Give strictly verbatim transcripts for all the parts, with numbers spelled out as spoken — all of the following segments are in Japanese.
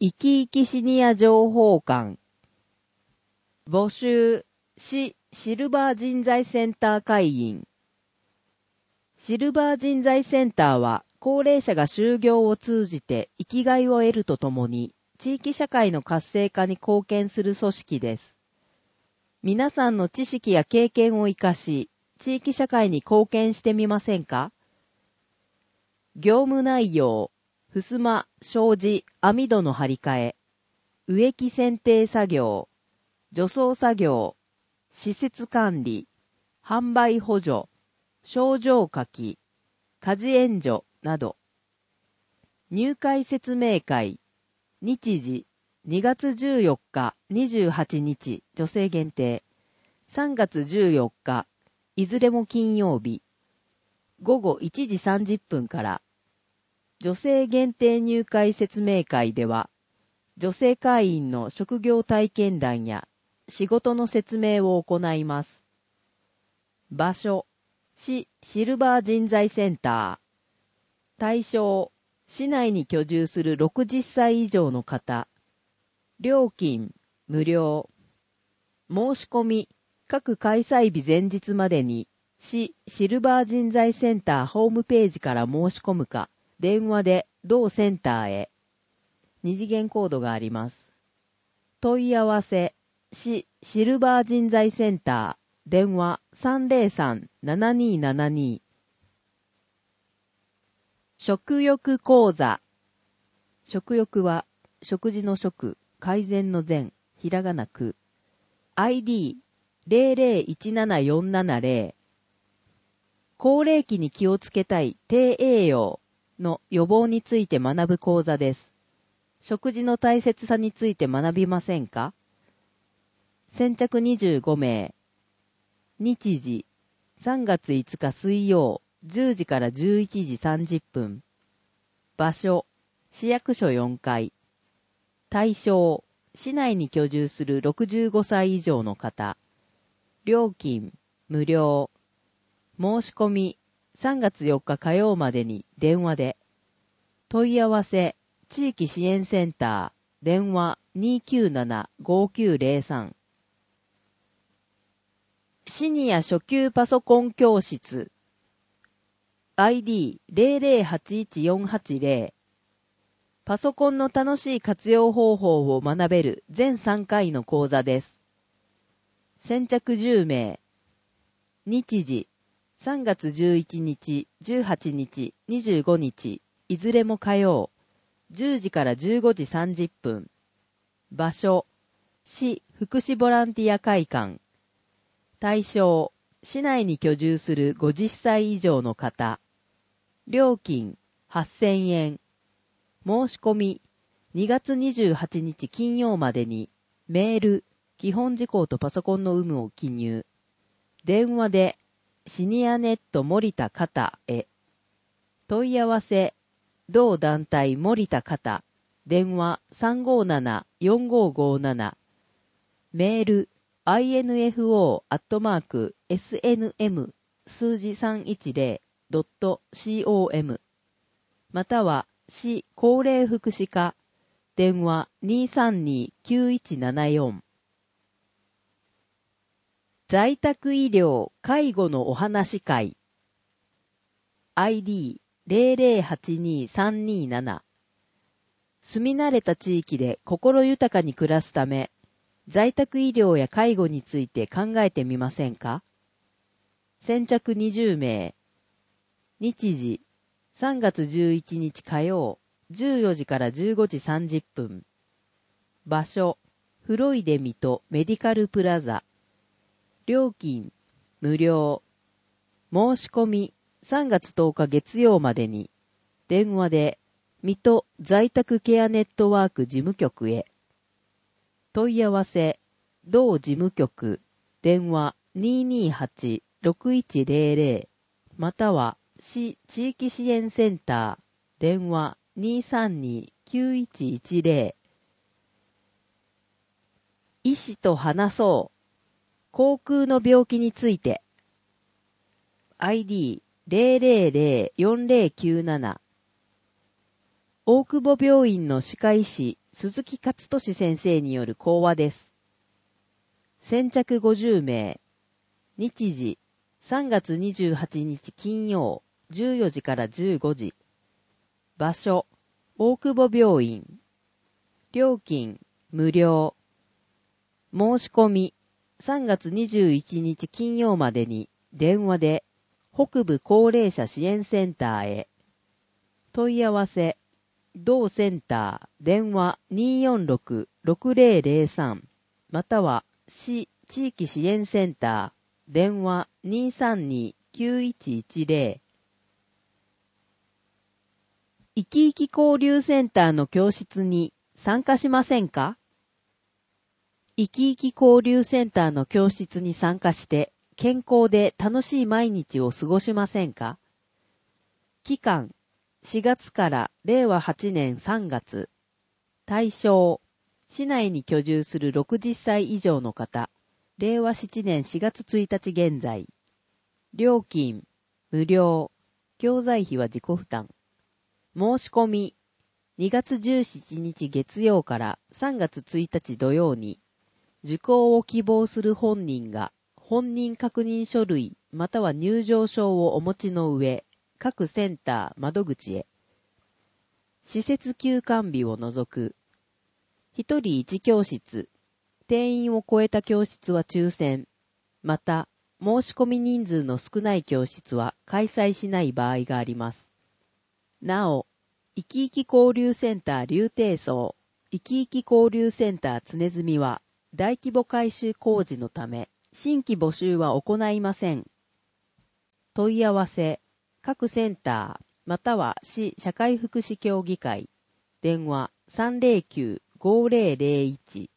生き生きシニア情報館。募集、市シルバー人材センター会員。シルバー人材センターは、高齢者が就業を通じて生きがいを得るとともに、地域社会の活性化に貢献する組織です。皆さんの知識や経験を生かし、地域社会に貢献してみませんか？業務内容、襖、障子、網戸の張り替え、植木剪定作業、除草作業、施設管理、販売補助、症状書き、家事援助など。入会説明会、日時、にがつじゅうよっか、にじゅうはちにち、女性限定。さんがつじゅうよっか、いずれも金曜日。ごごいちじさんじゅっぷんから。女性限定入会説明会では、女性会員の職業体験談や仕事の説明を行います。場所、市シルバー人材センター。対象、市内に居住するろくじゅっさい以上の方。料金、無料。申し込み、各開催日前日までに、市シルバー人材センターホームページから申し込むか、電話で同センターへ。二次元コードがあります。問い合わせ、市シルバー人材センター、電話 さんぜろさん ななにーななに。食欲講座。食欲は、食事の食、改善の善、ひらがなく。アイディー ゼロゼロいちななよんななゼロ。高齢期に気をつけたい低栄養の予防について学ぶ講座です。食事の大切さについて学びませんか？先着にじゅうごめい。日時、さんがついつか水曜、じゅうじからじゅういちじさんじゅっぷん。場所、市役所よんかい。対象、市内に居住するろくじゅうごさい以上の方。料金、無料。申し込み、さんがつよっか火曜までに電話で。問い合わせ、地域支援センター、電話 にーきゅうなな ごーきゅうゼロさん。シニア初級パソコン教室。アイディー ゼロゼロはちいちよんはちゼロ。パソコンの楽しい活用方法を学べる全さんかいの講座です。先着じゅうめい。日時、さんがつじゅういちにち、じゅうはちにち、にじゅうごにち、いずれも火曜、じゅうじからじゅうごじさんじゅっぷん。場所、市福祉ボランティア会館。対象、市内に居住するごじゅっさい以上の方。料金、はっせんえん。申し込み、にがつにじゅうはちにち金曜までに、メール、基本事項とパソコンの有無を記入。電話で、シニアネット森田方へ。問い合わせ、同団体森田方、電話 さんごーななよんごーごーなな。メール、アイエヌエフオー アットマーク エスエヌエム 数字 さんいちゼロ ドット コム または市高齢福祉課電話 にーさんにーきゅういちななよん。在宅医療介護のお話会 アイディー ゼロゼロはちにーさんにーなな。住み慣れた地域で心豊かに暮らすため在宅医療や介護について考えてみませんか？先着にじゅうめい。日時、さんがつじゅういちにち火曜、じゅうよじからじゅうごじさんじゅっぷん。場所、フロイデ水戸メディカルプラザ。料金、無料。申し込み、さんがつとおか月曜までに。電話で、水戸在宅ケアネットワーク事務局へ。問い合わせ、同事務局、電話 にーにーはちろくいちゼロゼロ または市地域支援センター、電話 にーさんにーきゅういちいちゼロ。医師と話そう。口腔の病気について。アイディー ゼロゼロゼロよんゼロきゅうなな。大久保病院の歯科医師鈴木勝利先生による講話です。先着ごじゅうめい。日時、さんがつにじゅうはちにち金曜、じゅうよじからじゅうごじ。場所、大久保病院。料金、無料。申し込み、さんがつにじゅういちにち金曜までに電話で北部高齢者支援センターへ。問い合わせ、同センター電話 にーよんろく ろくぜろぜろさん または市地域支援センター電話 にーさんに きゅういちいちぜろ。いきいき交流センターの教室に参加しませんか？いきいき交流センターの教室に参加して健康で楽しい毎日を過ごしませんか？期間しがつかられいわはちねんさんがつ。対象市内に居住するろくじゅっさい以上の方。れいわななねんしがつついたち現在。料金無料。教材費は自己負担。申し込みにがつじゅうしちにち月曜からさんがつついたち土曜に受講を希望する本人が本人確認書類または入場証をお持ちの上、各センター窓口へ。施設休館日を除く。ひとりいち教室。定員を超えた教室は抽選。また、申し込み人数の少ない教室は開催しない場合があります。なお、いきいき交流センター竜亭荘、いきいき交流センター常住は大規模改修工事のため、新規募集は行いません。問い合わせ、各センター、または市社会福祉協議会、電話 さんぜろきゅう ごぜろぜろいち。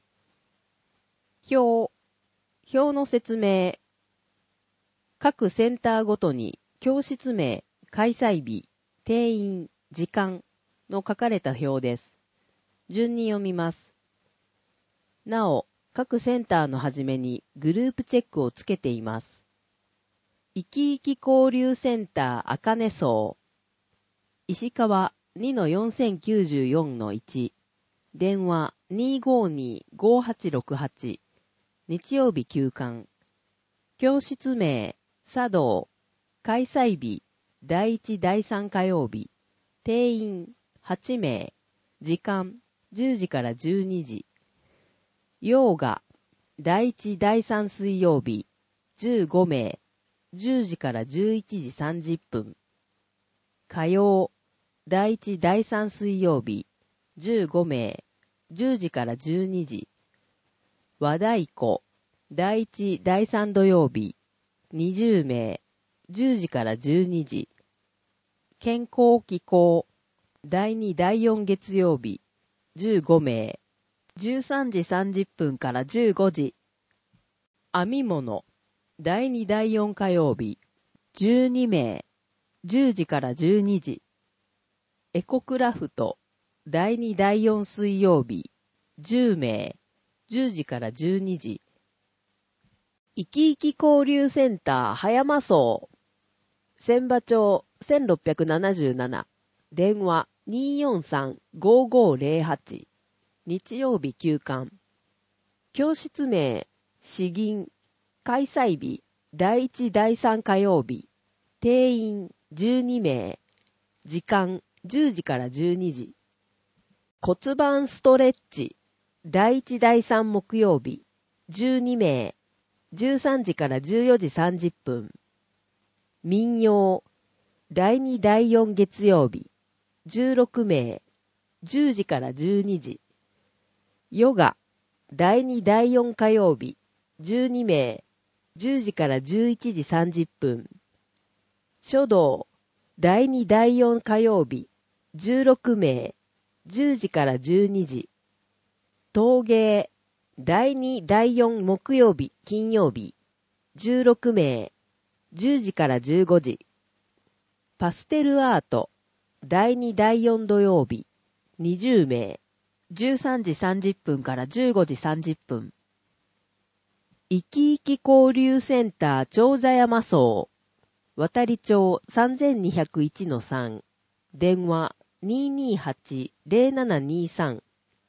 表、表の説明。各センターごとに教室名、開催日、定員、時間の書かれた表です。順に読みます。なお、各センターのはじめにグループチェックをつけています。いきいき交流センターあかね荘。石川 にのよんせんきゅうじゅうよんのいち。電話 にーごーにー ごーはちろくはち。日曜日休館。教室名、茶道。開催日、だいいちだいさん火曜日。定員はちめい。時間じゅうじからじゅうにじ。ヨーガ。だいいちだいさん水曜日。じゅうごめい。じゅうじからじゅういちじさんじゅっぷん。火曜。だいいちだいさん水曜日。じゅうごめい。じゅうじからじゅうにじ。和太鼓。だいいちだいさん土曜日。にじゅうめい。じゅうじからじゅうにじ。健康機構。だいにだいよん月曜日。じゅうごめい。じゅうさんじさんじゅっぷんからじゅうごじ。編み物。だいにだいよん火曜日。じゅうにめい。じゅうじからじゅうにじ。エコクラフト。だいにだいよん水曜日。じゅうめい。じゅうじからじゅうにじ。いきいき交流センター葉山荘。千葉町せんろっぴゃくななじゅうなな。電話 にーよんさん ごーごーぜろはち。日曜日休館。教室名、詩吟。開催日、だいいちだいさん火曜日。定員じゅうにめい。時間じゅうじからじゅうにじ。骨盤ストレッチ。だいいちだいさん木曜日。じゅうにめい。じゅうさんじからじゅうよじさんじゅっぷん。民謡。だいにだいよん月曜日。じゅうろくめい。じゅうじからじゅうにじ。ヨガ。だいにだいよん火曜日。じゅうにめい。じゅうじからじゅういちじさんじゅっぷん。書道。だいにだいよん火曜日。じゅうろくめい。じゅうじからじゅうにじ。陶芸。だいにだいよん木曜日、金曜日。じゅうろくめい。じゅうじからじゅうごじ。パステルアート。だいにだいよん土曜日。にじゅうめい。じゅうさんじさんじゅっぷんからじゅうごじさんじゅっぷん。いきいき交流センター長者山荘。渡り町 さんぜんにひゃくいちのさん。電話 にーにーはち ぜろななにーさん。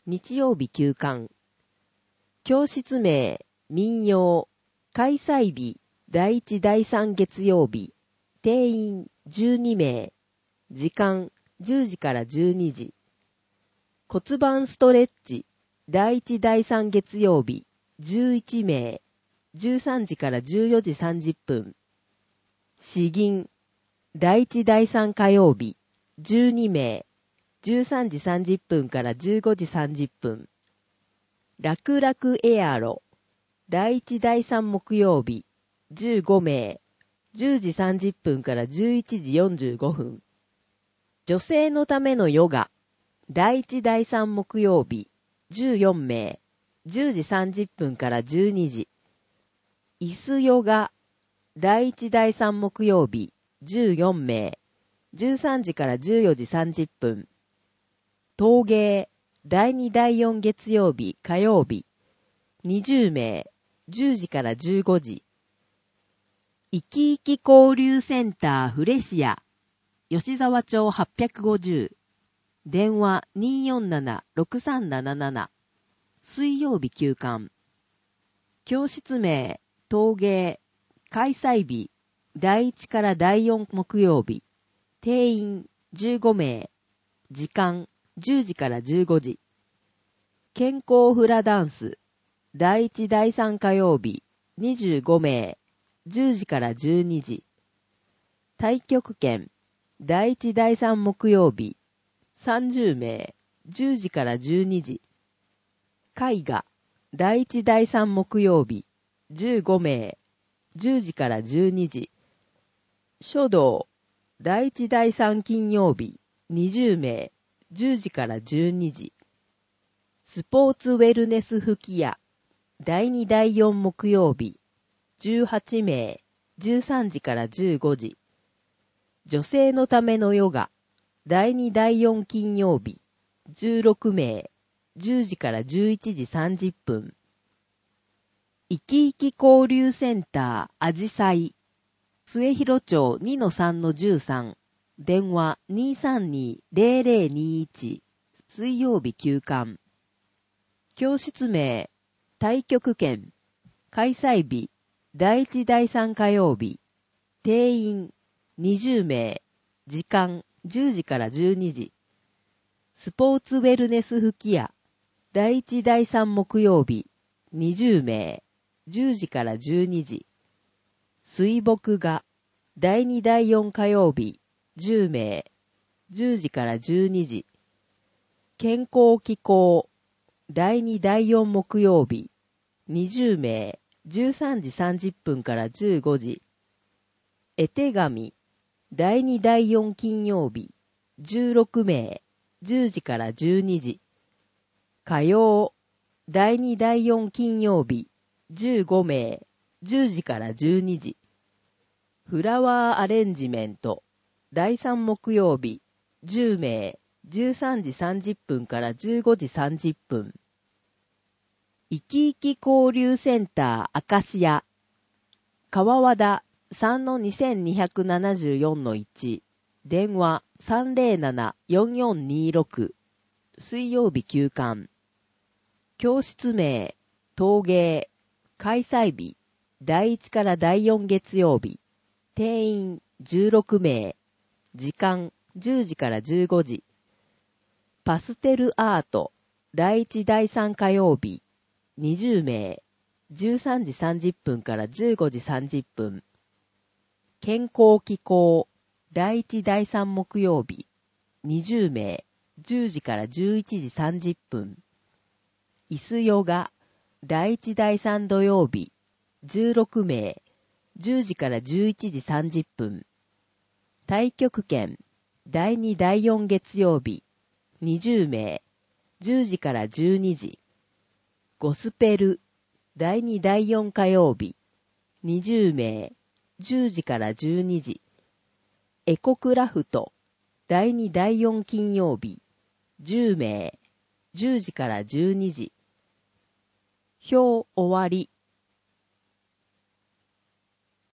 日曜日休館。教室名、民謡。開催日、だいいちだいさん月曜日。定員じゅうにめい。時間じゅうじからじゅうにじ。骨盤ストレッチ、だいいちだいさん月曜日。じゅういちめい。じゅうさんじからじゅうよじさんじゅっぷん。詩吟、だいいちだいさん火曜日。じゅうにめい。じゅうさんじさんじゅっぷんからじゅうごじさんじゅっぷん。楽々エアロ、だいいちだいさん木曜日。じゅうごめい。じゅうじさんじゅっぷんからじゅういちじよんじゅうごふん。女性のためのヨガ、だいいちだいさん木曜日。じゅうよんめい。じゅうじさんじゅっぷんからじゅうにじ。椅子ヨガ、だいいちだいさん木曜日。じゅうよんめい。じゅうさんじからじゅうよじさんじゅっぷん。陶芸、だいにだいよん月曜日火曜日。にじゅうめい。じゅうじからじゅうごじ。いきいき交流センターフレシア、吉沢町はっぴゃくごじゅう。電話 にーよんななろくさんなななな。水曜日休館。教室名、陶芸。開催日、だいいちからだいよん木曜日。定員じゅうごめい。時間じゅうじからじゅうごじ。健康フラダンス。だいいちだいさん火曜日。にじゅうごめい。じゅうじからじゅうにじ。太極拳。だいいちだいさん木曜日。さんじゅうめい。じゅうじからじゅうにじ。絵画。だいいちだいさん木曜日。じゅうごめい。じゅうじからじゅうにじ。書道。だいいちだいさん金曜日。にじゅうめい。じゅうじからじゅうにじ。スポーツウェルネス吹き矢。だいにだいよん木曜日。じゅうはちめい。じゅうさんじからじゅうごじ。女性のためのヨガ。だいにだいよん金曜日。じゅうろくめい。じゅうじからじゅういちじさんじゅっぷん。いきいき交流センターあじさい。末広町 にのさんのじゅうさん。電話 にーさんにーぜろぜろにいち。水曜日休館。教室名、太極拳。開催日、だいいちだいさん火曜日。定員にじゅうめい。時間じゅうじからじゅうにじ。スポーツウェルネス吹き矢。だいいちだいさん木曜日。にじゅうめい。じゅうじからじゅうにじ。水墨画。だいにだいよん火曜日。じゅうめい。じゅうじからじゅうにじ。健康機構。だいにだいよん木曜日。にじゅうめい。じゅうさんじさんじゅっぷんからじゅうごじ。絵手紙。だいにだいよん金曜日。じゅうろくめい。じゅうじからじゅうにじ。火曜。だいにだいよん金曜日。じゅうごめい。じゅうじからじゅうにじ。フラワーアレンジメント。だいさん木曜日。じゅうめい。じゅうさんじさんじゅっぷんからじゅうごじさんじゅっぷん。いきいき交流センターアカシア。川和田 さんのにせんにひゃくななじゅうよんのいち。電話 さんぜろななよんよんにろく。水曜日休館。教室名、陶芸。開催日、だいいちからだいよん月曜日。定員じゅうろくめい。時間じゅうじからじゅうごじ。パステルアート。だいいちだいさん火曜日。にじゅうめい。じゅうさんじさんじゅっぷんからじゅうごじさんじゅっぷん。健康機構。だいいちだいさん木曜日。にじゅうめい。じゅうじからじゅういちじさんじゅっぷん。椅子ヨガ。だいいちだいさん土曜日。じゅうろくめい。じゅうじからじゅういちじさんじゅっぷん。太極拳。だいにだいよん月曜日。にじゅうめい。じゅうじからじゅうにじ。ゴスペル。だいにだいよん火曜日。にじゅうめい。じゅうじからじゅうにじ。エコクラフト。だいにだいよん金曜日。じゅうめい。じゅうじからじゅうにじ。表終わり。